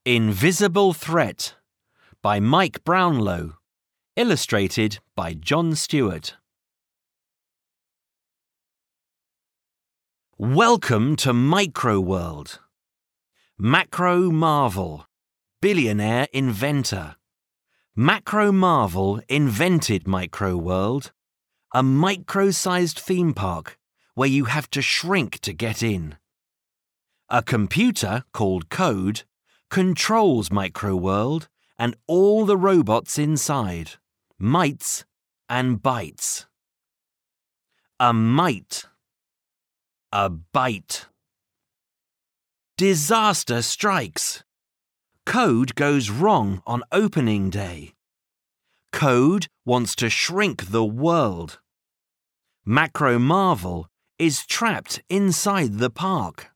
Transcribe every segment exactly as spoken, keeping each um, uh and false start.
Invisible Threat by Mike Brownlow, illustrated by John Stewart. Welcome to Microworld. Macro Marvel, billionaire inventor. Macro Marvel invented Microworld, a micro-sized theme park where you have to shrink to get in. A computer called Code controls Microworld and all the robots inside, mites and bytes. A mite. A bite. Disaster strikes. Code goes wrong on opening day. Code wants to shrink the world. Macro Marvel is trapped inside the park.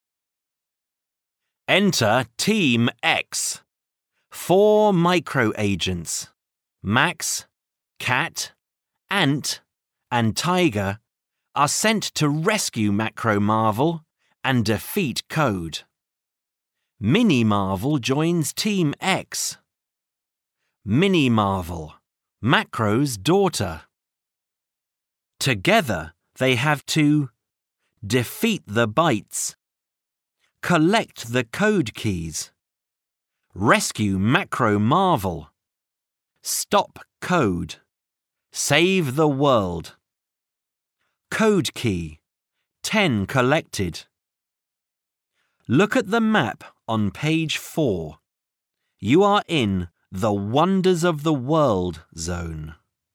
Enter Team X. Four micro-agents, Max, Cat, Ant, and Tiger, are sent to rescue Macro Marvel and defeat Code. Mini Marvel joins Team X. Mini Marvel, Macro's daughter. Together, they have to defeat the bytes, collect the code keys, rescue Macro Marvel, stop Code, save the world. Code key, ten collected. Look at the map on page four. You are in the Wonders of the World zone.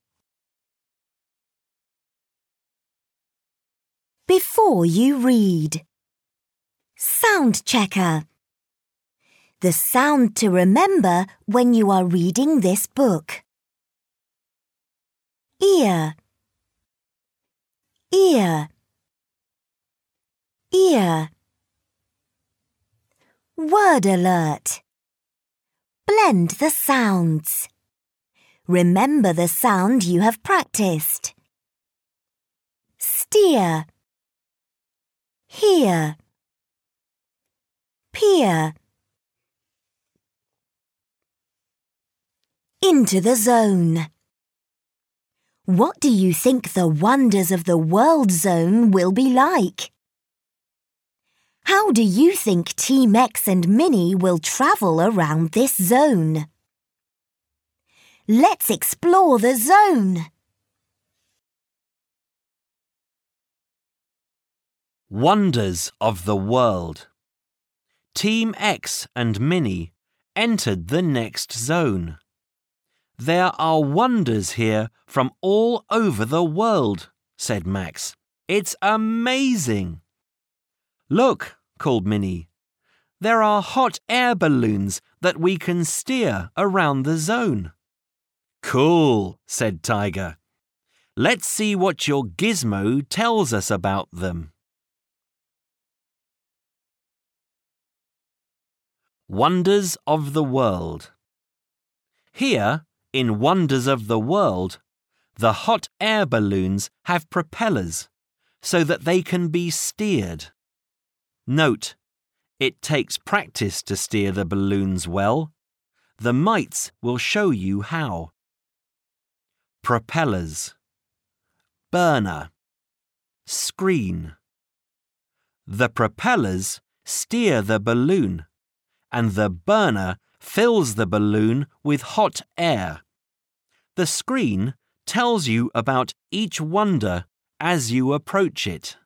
Before you read. Sound checker. The sound to remember when you are reading this book. Ear. Ear. Ear. Word alert. Blend the sounds. Remember the sound you have practiced. Steer. Hear. Peer. Into the zone. What do you think the Wonders of the World zone will be like? How do you think Team X and Minnie will travel around this zone? Let's explore the zone. Wonders of the World. Team X and Minnie entered the next zone. There are wonders here from all over the world, said Max. It's amazing. Look, called Minnie. There are hot air balloons that we can steer around the zone. Cool, said Tiger. Let's see what your gizmo tells us about them. Wonders of the World. Here, in Wonders of the World, the hot air balloons have propellers so that they can be steered. Note, it takes practice to steer the balloons well. The mites will show you how. Propellers. Burner. Screen. The propellers steer the balloon, and the burner fills the balloon with hot air. The screen tells you about each wonder as you approach it.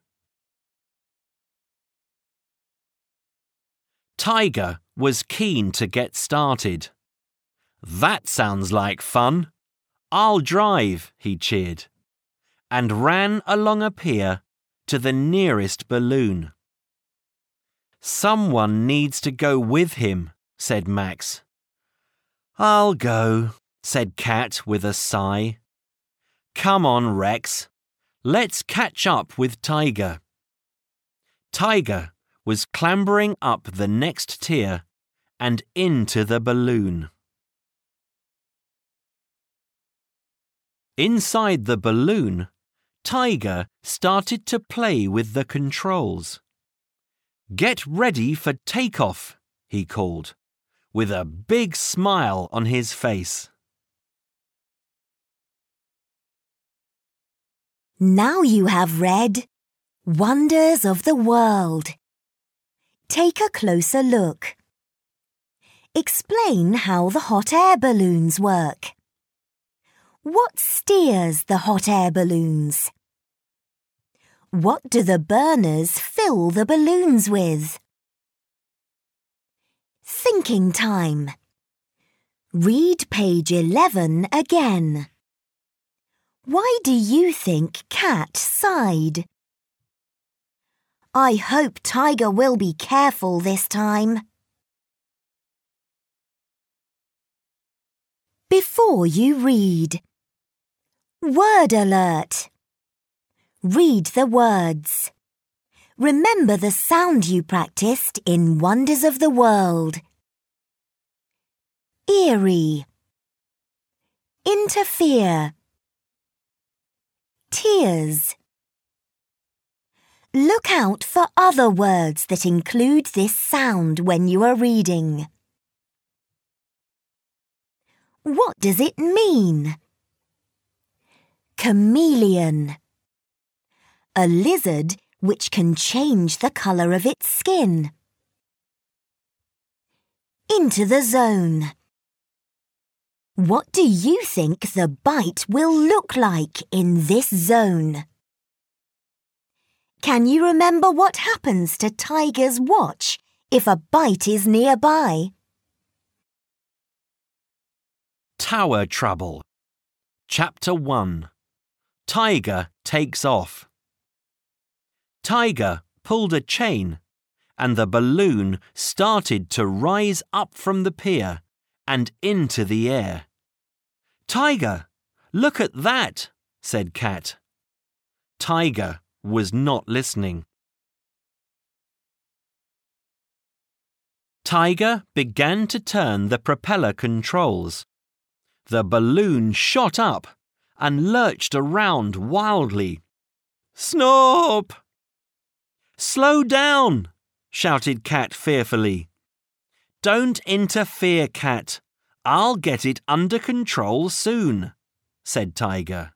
Tiger was keen to get started. That sounds like fun. I'll drive, he cheered, and ran along a pier to the nearest balloon. Someone needs to go with him, said Max. I'll go, said Cat with a sigh. Come on, Rex. Let's catch up with Tiger. Tiger was clambering up the next tier and into the balloon. Inside the balloon, Tiger started to play with the controls. Get ready for takeoff, he called, with a big smile on his face. Now you have read Wonders of the World. Take a closer look. Explain how the hot air balloons work. What steers the hot air balloons? What do the burners fill the balloons with? Thinking time. Read page eleven again. Why do you think Cat sighed? I hope Tiger will be careful this time. Before you read. Word alert. Read the words. Remember the sound you practiced in Wonders of the World. Eerie. Interfere. Tears. Look out for other words that include this sound when you are reading. What does it mean? Chameleon. A lizard which can change the colour of its skin. Into the zone. What do you think the bite will look like in this zone? Can you remember what happens to Tiger's watch if a bite is nearby? Tower Trouble. Chapter one. Tiger takes off. Tiger pulled a chain, and the balloon started to rise up from the pier and into the air. Tiger, look at that, said Cat. Tiger was not listening. Tiger began to turn the propeller controls. The balloon shot up and lurched around wildly. Snop! Slow down, shouted Cat fearfully. Don't interfere, Cat. I'll get it under control soon, said Tiger.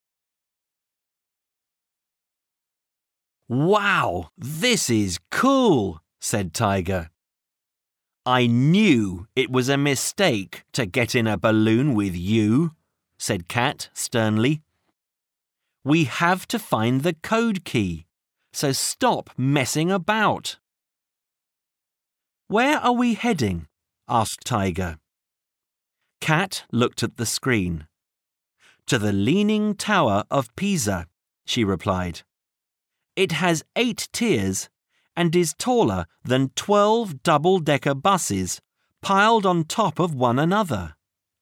Wow, this is cool, said Tiger. I knew it was a mistake to get in a balloon with you, said Cat sternly. We have to find the code key, so stop messing about. Where are we heading? Asked Tiger. Cat looked at the screen. To the Leaning Tower of Pisa, she replied. It has eight tiers and is taller than twelve double-decker buses piled on top of one another.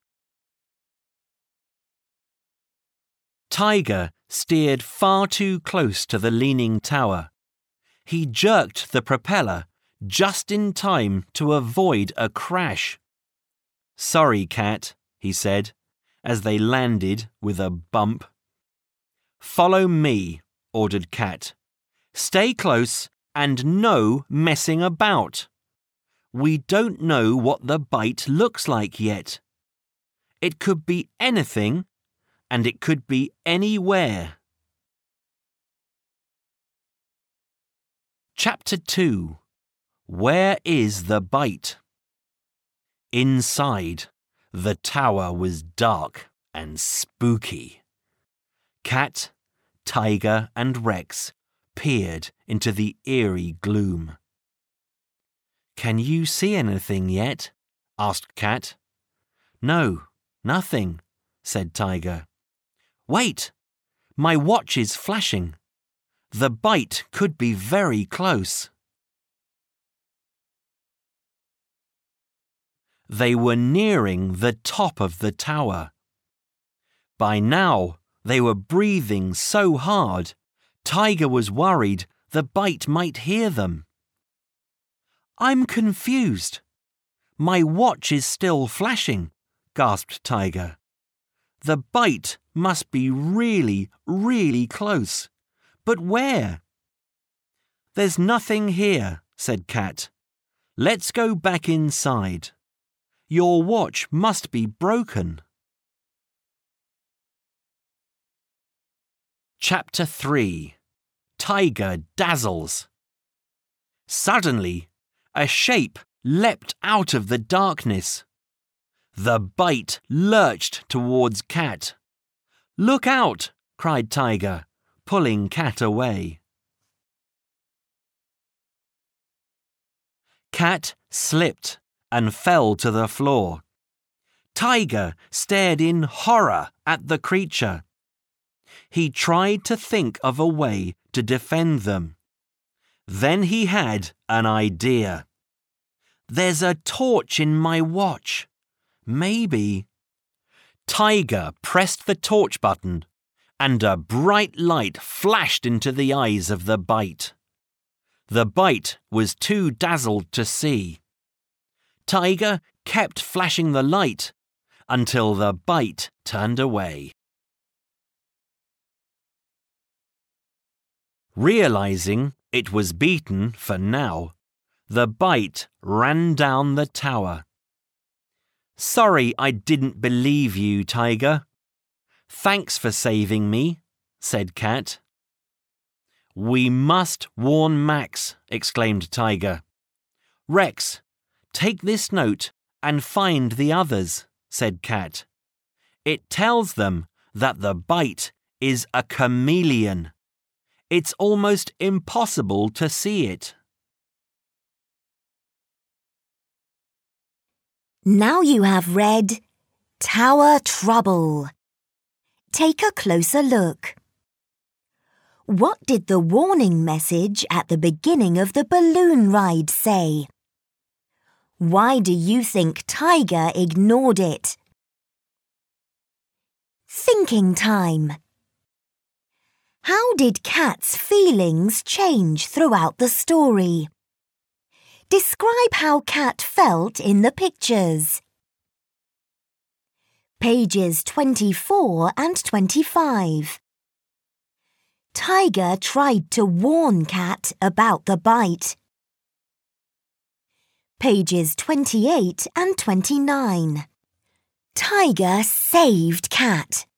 Tiger steered far too close to the Leaning Tower. He jerked the propeller just in time to avoid a crash. Sorry, Cat, he said, as they landed with a bump. Follow me, ordered Cat. Stay close and no messing about. We don't know what the bite looks like yet. It could be anything, and it could be anywhere. Chapter two. Where is the bite? Inside, the tower was dark and spooky. Cat, Tiger, and Rex peered into the eerie gloom. Can you see anything yet? Asked Cat. No, nothing, said Tiger. Wait! My watch is flashing. The bite could be very close. They were nearing the top of the tower. By now, they were breathing so hard, Tiger was worried the bite might hear them. I'm confused. My watch is still flashing, gasped Tiger. The bite must be really, really close. But where? There's nothing here, said Cat. Let's go back inside. Your watch must be broken. Chapter three. Tiger Dazzles. Suddenly, a shape leapt out of the darkness. The bite lurched towards Cat. "Look out!" cried Tiger, pulling Cat away. Cat slipped and fell to the floor. Tiger stared in horror at the creature. He tried to think of a way to defend them. Then he had an idea. "There's a torch in my watch. Maybe." Tiger pressed the torch button, and a bright light flashed into the eyes of the bite. The bite was too dazzled to see. Tiger kept flashing the light until the bite turned away. Realizing it was beaten for now, the bite ran down the tower. "Sorry I didn't believe you, Tiger. Thanks for saving me," said Cat. "We must warn Max," exclaimed Tiger. "Rex, take this note and find the others," said Cat. "It tells them that the bite is a chameleon. It's almost impossible to see it." Now you have read Tower Trouble. Take a closer look. What did the warning message at the beginning of the balloon ride say? Why do you think Tiger ignored it? Thinking time. How did Cat's feelings change throughout the story? Describe how Cat felt in the pictures. Pages twenty-four and twenty-five. Tiger tried to warn Cat about the bite. Pages twenty-eight and twenty-nine. Tiger saved Cat.